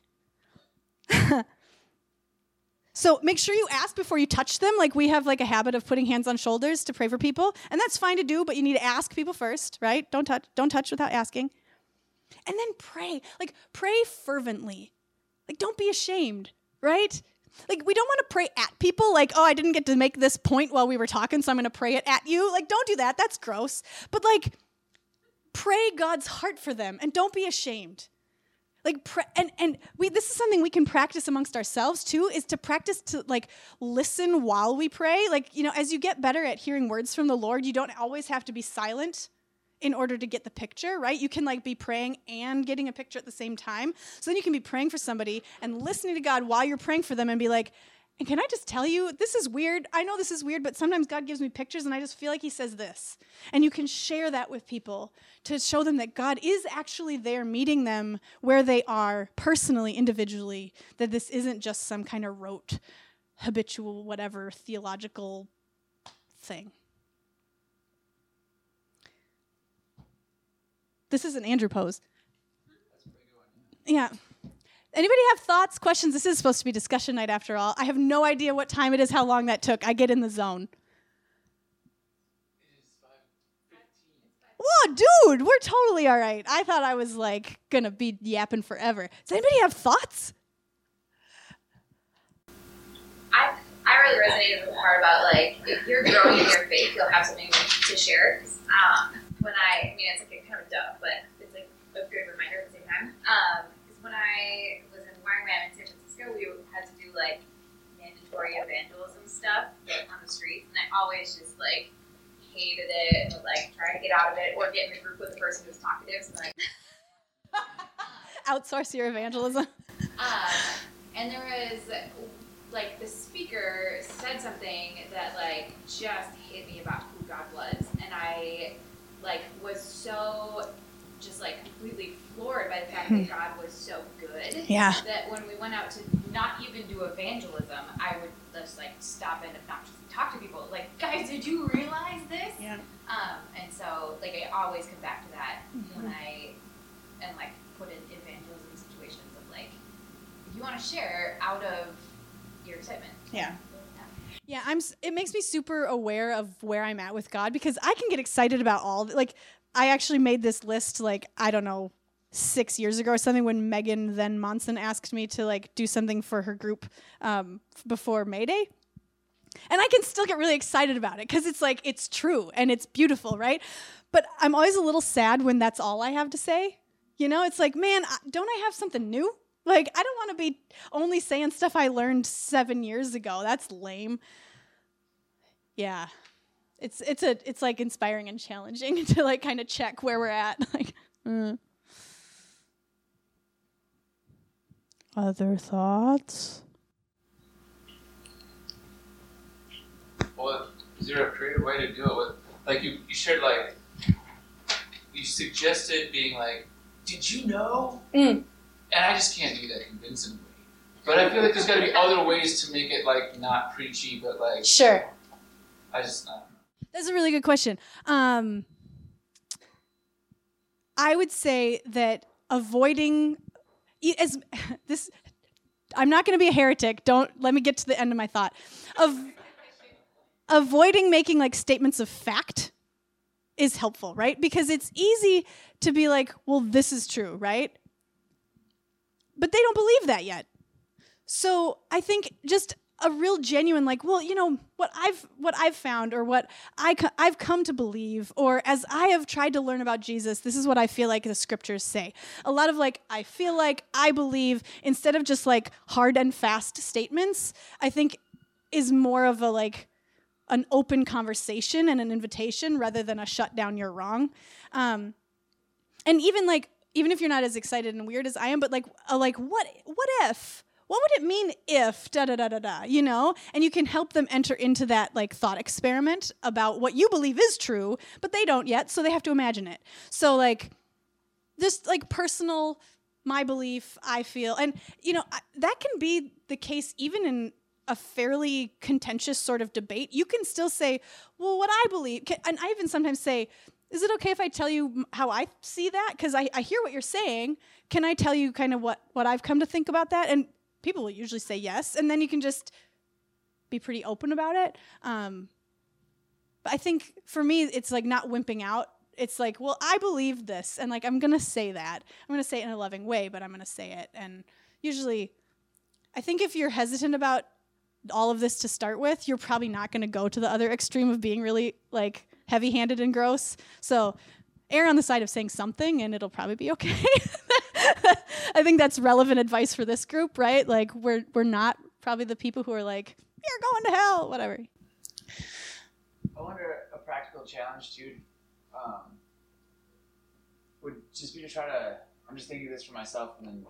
So make sure you ask before you touch them. Like we have like a habit of putting hands on shoulders to pray for people. And that's fine to do, but you need to ask people first, right? Don't touch without asking. And then pray. Like pray fervently. Like don't be ashamed, right? Like we don't want to pray at people like, oh, I didn't get to make this point while we were talking, so I'm going to pray it at you. Like don't do that. That's gross. But like pray God's heart for them and don't be ashamed. Like this is something we can practice amongst ourselves too, is to practice to like listen while we pray. Like, as you get better at hearing words from the Lord, you don't always have to be silent in order to get the picture, right? You can like be praying and getting a picture at the same time. So then you can be praying for somebody and listening to God while you're praying for them and be like, and can I just tell you, this is weird. I know this is weird, but sometimes God gives me pictures and I just feel like he says this. And you can share that with people to show them that God is actually there meeting them where they are personally, individually, that this isn't just some kind of rote, habitual, whatever, theological thing. This is an Andrew pose. Yeah. Anybody have thoughts, questions? This is supposed to be discussion night after all. I have no idea what time it is, how long that took. I get in the zone. It is 5:15. Whoa, dude, we're totally all right. I thought I was like gonna be yapping forever. Does anybody have thoughts? I really resonated with the part about like if you're growing in your faith, you'll have something to share. When I mean it's like a kind of dumb, but it's like a good reminder at the same time. Because when I was in Wireman in San Francisco, we had to do like mandatory evangelism stuff on the streets, and I always just like hated it and would like try to get out of it or get in the group with the person who's talkative. So like outsource your evangelism. And there was like the speaker said something that like just hit me about who God was, and I like was so just like completely floored by the fact that God was so good. Yeah. That when we went out to not even do evangelism, I would just like stop and obnoxiously talk to people. Like, guys, did you realize this? Yeah. And so like I always come back to that when I am like put in evangelism situations of like, if you want to share out of your excitement. Yeah. Yeah, it makes me super aware of where I'm at with God, because I can get excited about all like I actually made this list like I don't know 6 years ago or something when Megan then Monson asked me to like do something for her group before May Day. And I can still get really excited about it because it's like it's true and it's beautiful, right? But I'm always a little sad when that's all I have to say. You know, it's like, man, don't I have something new? Like, I don't want to be only saying stuff I learned 7 years ago. That's lame. Yeah. It's like inspiring and challenging to like kind of check where we're at. Like, Other thoughts? Well, is there a creative way to do it? With, like you shared, like you suggested being like, "Did you know?" And I just can't do that convincingly. But I feel like there's got to be other ways to make it like not preachy, but like sure. I don't know. That's a really good question. I would say that avoiding this. I'm not going to be a heretic. Don't let me get to the end of my thought. Avoiding making like statements of fact is helpful, right? Because it's easy to be like, well, this is true, right? But they don't believe that yet. So I think just a real genuine like, well, you know, what I've found or what I've come to believe, or as I have tried to learn about Jesus, this is what I feel like the scriptures say. A lot of like, I feel like, I believe, instead of just like hard and fast statements, I think is more of a like an open conversation and an invitation rather than a shut down, you're wrong. And even if you're not as excited and weird as I am, but like what if? What would it mean if da-da-da-da-da, you know? And you can help them enter into that like thought experiment about what you believe is true, but they don't yet, so they have to imagine it. So like just like personal, my belief, I feel, and you know, that can be the case even in a fairly contentious sort of debate. You can still say, well, what I believe, and I even sometimes say, is it okay if I tell you how I see that? Because I hear what you're saying. Can I tell you kind of what I've come to think about that? And people will usually say yes, and then you can just be pretty open about it. But I think for me, it's like not wimping out. It's like, well, I believe this, and like I'm going to say that. I'm going to say it in a loving way, but I'm going to say it. And usually, I think if you're hesitant about all of this to start with, you're probably not going to go to the other extreme of being really like heavy-handed and gross. So err on the side of saying something, and it'll probably be okay. I think that's relevant advice for this group, right? Like we're not probably the people who are like, you're going to hell, whatever. I wonder, a practical challenge too would just be to try to, I'm just thinking of this for myself, and then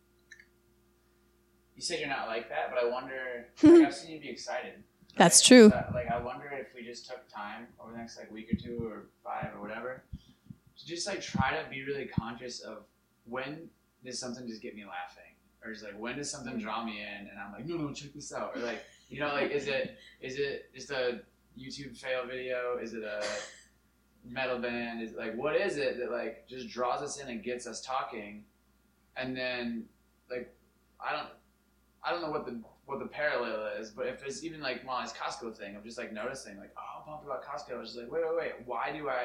you said you're not like that, but I wonder, like, I've seen you be excited. Right? That's true. So, like, I wonder if we just took time over the next like week or 2 or 5 or whatever to just like try to be really conscious of when does something just get me laughing, or just like when does something draw me in and I'm like, no, check this out, or like, you know, like is it just a YouTube fail video? Is it a metal band? Is like, what is it that like just draws us in and gets us talking? And then like I don't know what the parallel is, but if it's even like Molly's Costco thing of just like noticing like, oh, I'm pumped about Costco. I was just like, wait,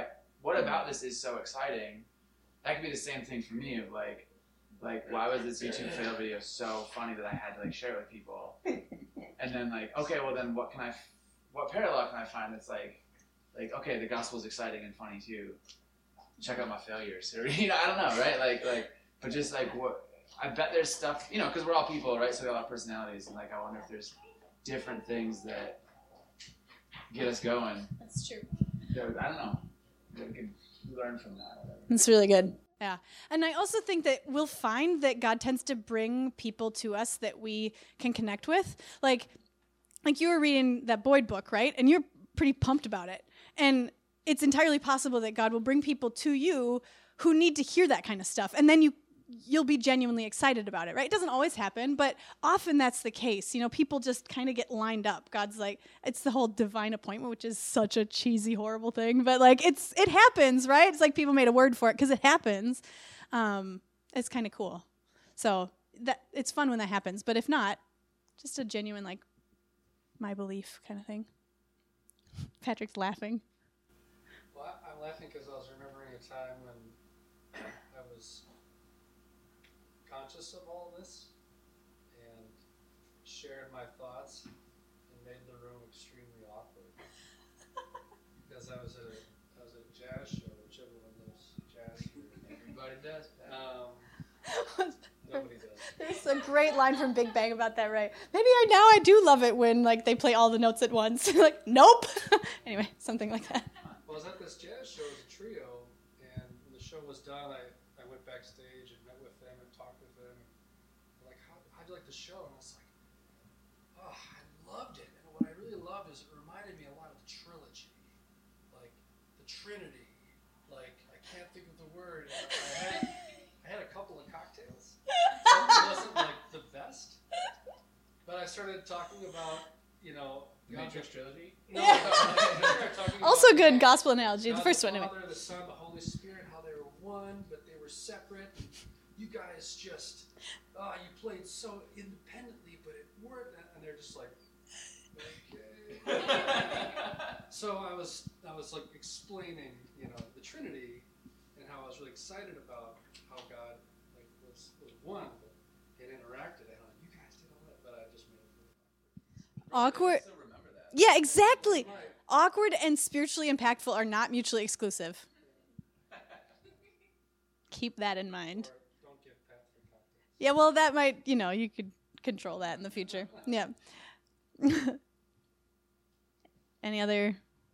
what about this is so exciting? That could be the same thing for me of like why was this YouTube fail video so funny that I had to like share it with people? And then like, okay, well then what parallel can I find that's like okay, the gospel is exciting and funny too. Check out my failures, or I don't know, right? Like, but just like what I bet there's stuff, because we're all people, right? So we all have personalities, and like I wonder if there's different things that get us going. That's true. I don't know. We can learn from that. Whatever. That's really good. Yeah. And I also think that we'll find that God tends to bring people to us that we can connect with. Like you were reading that Boyd book, right? And you're pretty pumped about it. And it's entirely possible that God will bring people to you who need to hear that kind of stuff. And then you'll be genuinely excited about it, right? It doesn't always happen, but often that's the case. People just kind of get lined up. God's like, it's the whole divine appointment, which is such a cheesy, horrible thing, but like it happens, right? It's like people made a word for it because it happens. It's kind of cool. So that it's fun when that happens, but if not, just a genuine like my belief kind of thing. Patrick's laughing. Well, I'm laughing because I was remembering a time when I was conscious of all this and shared my thoughts and made the room extremely awkward because I was at a jazz show, which everyone loves jazz here. Everybody does. Nobody does. There's a great line from Big Bang about that, right? Maybe I do love it when like they play all the notes at once. Like, nope. Anyway, something like that. Well, I was at this jazz show as a trio, and when the show was done, I went backstage and met with them and talked with them. And like, how'd you like the show? And I was like, oh, I loved it. And what I really loved is it reminded me a lot of the trilogy, like the Trinity. Like, I can't think of the word. I had a couple of cocktails. It wasn't like the best, but I started talking about, Matrix trilogy. No, Yeah. Also about good gospel analogy. God The first the one, anyway. Father, the Son, the Holy Spirit, how they were one, but they were separate. And you guys just, you played so independently, but it worked. And they're just like, okay. So I was like explaining, the Trinity and how I was really excited about how God like was one, but it interacted. And you guys did all that, but I just made it really Awkward. I still remember that. Yeah, exactly. Right. Awkward and spiritually impactful are not mutually exclusive. Keep that in mind. Or don't give Patrick cocktails. Yeah, well, that might, you could control that in the future. Yeah. Any other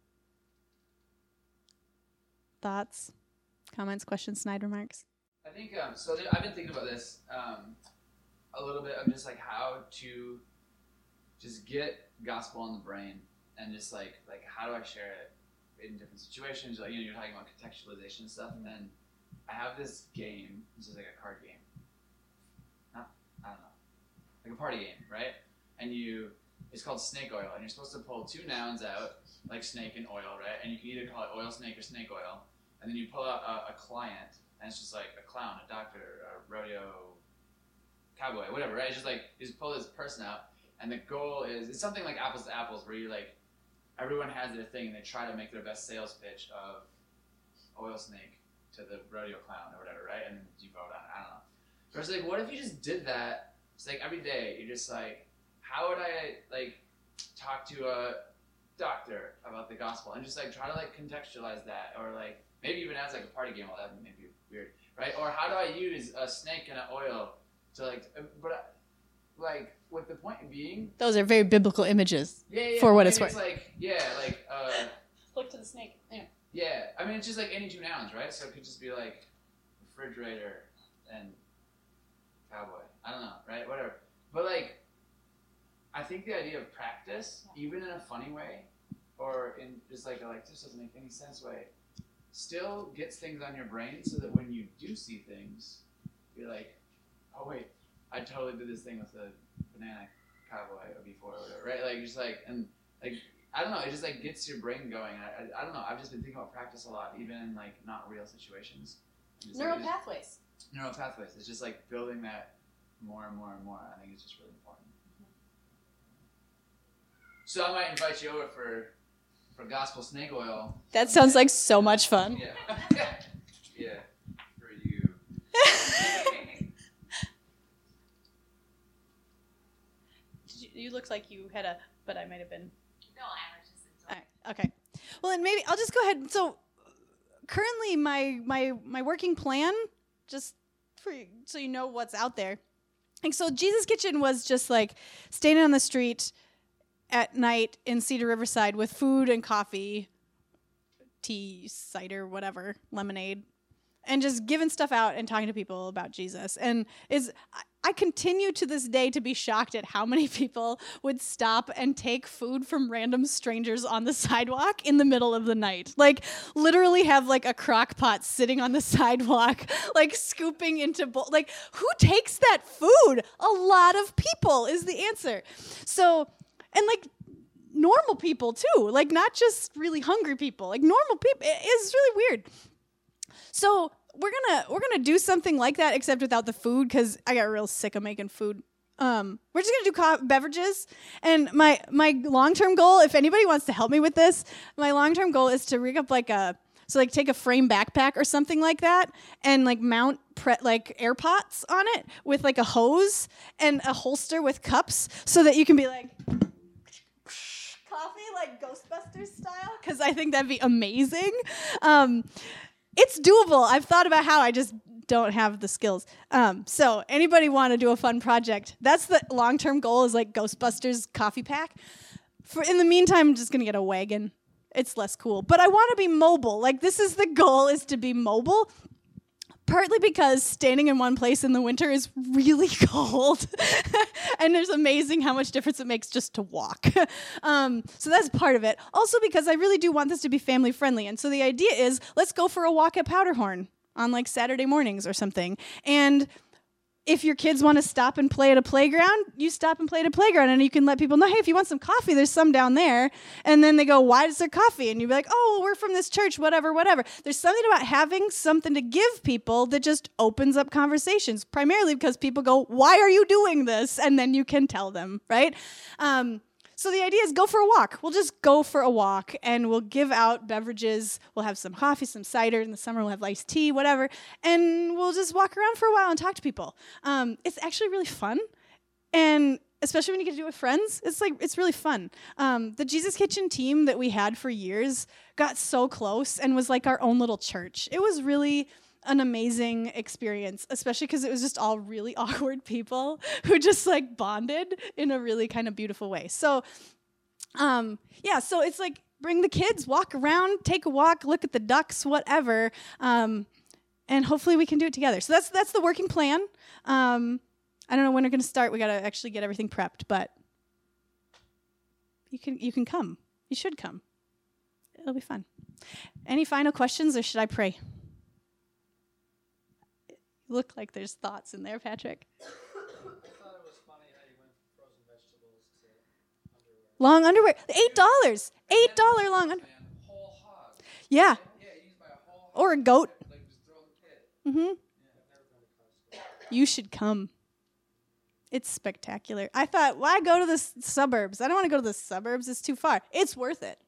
thoughts, comments, questions, snide remarks? I think I've been thinking about this a little bit of just like how to just get gospel in the brain and just like how do I share it in different situations? Like you're talking about contextualization and stuff, and I have this game. This is like a card game. I don't know, like a party game, right? And it's called Snake Oil, and you're supposed to pull two nouns out, like snake and oil, right? And you can either call it oil snake or snake oil, and then you pull out a client, and it's just like a clown, a doctor, a rodeo cowboy, whatever, right? It's just like you just pull this person out, and the goal is it's something like apples to apples, where you like everyone has their thing, and they try to make their best sales pitch of oil snake to the rodeo clown or whatever, right? And you vote on it. I don't know. But it's like, what if you just did that? It's like every day you're just like, how would I like talk to a doctor about the gospel and just like try to like contextualize that, or like maybe even as like a party game, all that may be weird, right? Or how do I use a snake and an oil to like, but like with the point being, Those are very biblical images. yeah, For what maybe it's worth. like Look to the snake. Yeah. yeah. I mean, it's just like any two nouns, right? So it could just be like refrigerator and cowboy. I don't know, right? Whatever. But like, I think the idea of practice, even in a funny way, or in just like this doesn't make any sense way, still gets things on your brain so that when you do see things, you're like, oh wait, I totally did this thing with a banana cowboy before, or whatever, right? Like just like, and like, I don't know, it just like gets your brain going. I don't know, I've just been thinking about practice a lot, even in like not real situations. Neural pathways. Neural pathways. It's just like building that more and more and more. I think it's just really important. So I might invite you over for for gospel snake oil. That sounds like so much fun. Yeah. Yeah. For you. You looked like you had a, but I might have been. No, I was just All right, okay. Well, then maybe I'll just go ahead. So currently my working plan, just for so you know what's out there. Like, so Jesus Kitchen was just like standing on the street at night in Cedar Riverside with food and coffee, tea, cider, whatever, lemonade, and just giving stuff out and talking to people about Jesus. And I continue to this day to be shocked at how many people would stop and take food from random strangers on the sidewalk in the middle of the night. Like, literally have, like, a crock pot sitting on the sidewalk, like, scooping into like, who takes that food? A lot of people is the answer. So, and, like, normal people, too. Like, not just really hungry people. Like, normal people. It's really weird. So we're gonna do something like that, except without the food, because I got real sick of making food. We're just gonna do beverages, and my long-term goal, if anybody wants to help me with this, my long-term goal is to rig up like take a frame backpack or something like that, and like mount like air pots on it with like a hose and a holster with cups, so that you can be like coffee like Ghostbusters style, because I think that'd be amazing. It's doable. I've thought about how, I just don't have the skills. So anybody want to do a fun project? That's the long-term goal, is like Ghostbusters coffee pack. In the meantime, I'm just going to get a wagon. It's less cool. But I want to be mobile. Like, this is the goal, is to be mobile. Partly because standing in one place in the winter is really cold. And it's amazing how much difference it makes just to walk. So that's part of it. Also because I really do want this to be family friendly. And so the idea is, let's go for a walk at Powderhorn on like Saturday mornings or something. And if your kids want to stop and play at a playground, you stop and play at a playground, and you can let people know, hey, if you want some coffee, there's some down there. And then they go, why is there coffee? And you'd be like, oh, well, we're from this church, whatever. There's something about having something to give people that just opens up conversations, primarily because people go, why are you doing this? And then you can tell them, right? So the idea is go for a walk. We'll just go for a walk, and we'll give out beverages. We'll have some coffee, some cider. In the summer, we'll have iced tea, whatever. And we'll just walk around for a while and talk to people. It's actually really fun. And especially when you get to do it with friends, it's really fun. The Jesus Kitchen team that we had for years got so close and was like our own little church. It was really an amazing experience, especially because it was just all really awkward people who just like bonded in a really kind of beautiful way. So, so it's like, bring the kids, walk around, take a walk, look at the ducks, whatever, and hopefully we can do it together. So that's the working plan. I don't know when we're going to start. We got to actually get everything prepped, but you can come. You should come. It'll be fun. Any final questions, or should I pray? Look like there's thoughts in there, Patrick. I thought it was funny how you went from frozen vegetables to underwear. Long underwear, $8 long underwear. Whole hog. Yeah, Yeah, you buy a whole hog. or a goat. Like, just throw the pit. Mm-hmm. Yeah, I've never been to Costco. You should come. It's spectacular. I thought, why go to the suburbs? I don't want to go to the suburbs. It's too far. It's worth it.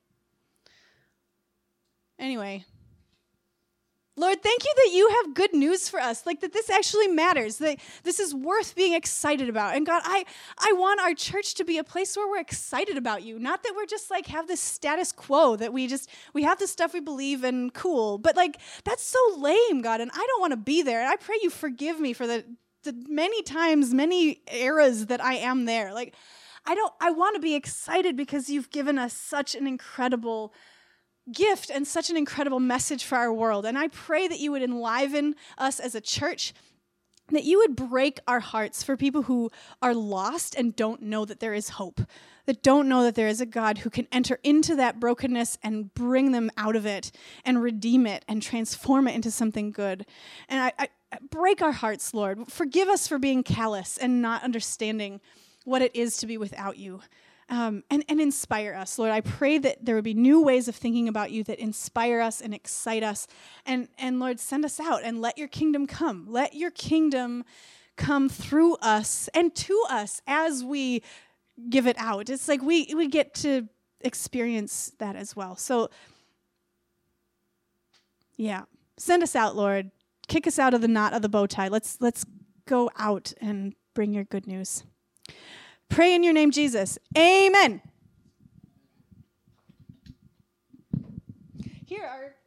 Anyway. Lord, thank you that you have good news for us, like that this actually matters, that this is worth being excited about. And God, I want our church to be a place where we're excited about you, not that we're just like have this status quo that we have this stuff we believe in, cool, but like that's so lame, God, and I don't want to be there. And I pray you forgive me for the many times, many eras that I am there. Like I want to be excited because you've given us such an incredible gift and such an incredible message for our world. And I pray that you would enliven us as a church, that you would break our hearts for people who are lost and don't know that there is hope, that don't know that there is a God who can enter into that brokenness and bring them out of it and redeem it and transform it into something good. And I break our hearts, Lord. Forgive us for being callous and not understanding what it is to be without you. And inspire us, Lord. I pray that there would be new ways of thinking about you that inspire us and excite us. And Lord, send us out and let your kingdom come. Let your kingdom come through us and to us as we give it out. It's like we get to experience that as well. So, yeah, send us out, Lord. Kick us out of the knot of the bow tie. Let's go out and bring your good news. Pray in your name, Jesus. Amen. Here are